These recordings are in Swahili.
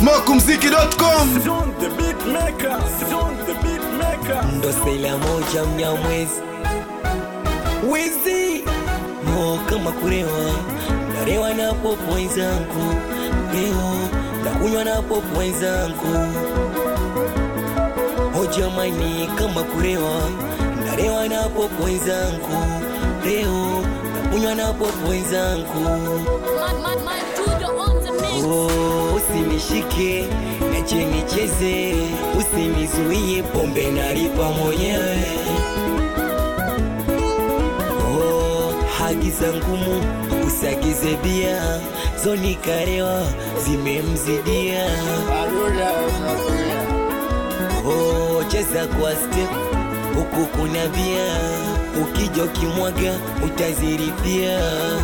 smokumziki.com. Ndo style moja Mnyamwezi Wezi mo kama kurewa narewa na popo wenzangu leo nakunywa na popo wenzangu jamani kama kurewa narewa na popo wenzangu leo nakunywa na popo wenzangu usinishike nache nicheze usinizuie pombe nalipa mwenyewe hagiza ngumu usagize bia zoni karewa zimemzidia cheza kwa step huku kuna bia ukija ukimwaga utaziripia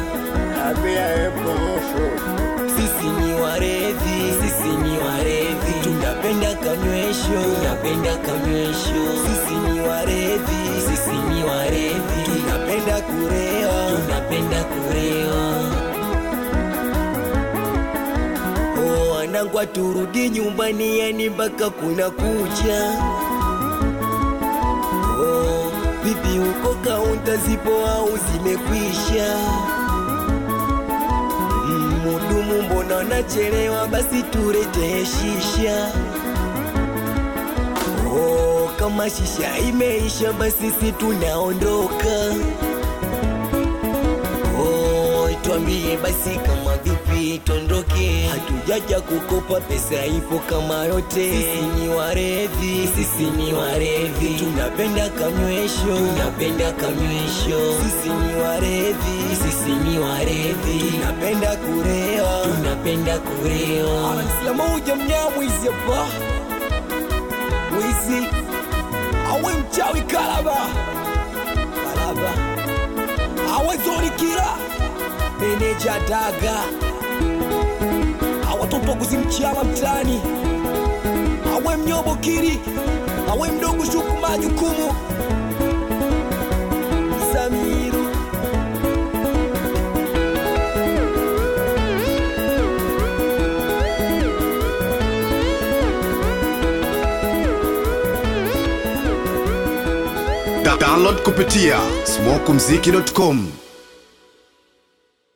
sisi ni warevi tunapenda kanywesho sisi ni warevi tunapenda kurewa wanangwa turudi nyumbani yani mpaka kuna kucha vipi uko kaunta zipo au zimekwisha mudumu mbona nachelewa basi turete shisha kama shisha imeisha basi si tunaondoka tuambie basi kama vipi tondoke hatujaja kukopa pesa ipo kama yote sisi ni warevi tunapenda kanywesho sisi ni warevi tunapenda kurewa Sila moja Mnyamwezi hapa Mwizi awe mchawi kalaba awe zoni kila meneja daga awatoto kuzimchiama mtani awe mnyobo kiri awe mdogo shuku majukumu Samiru Download kupitia smokumziki.com.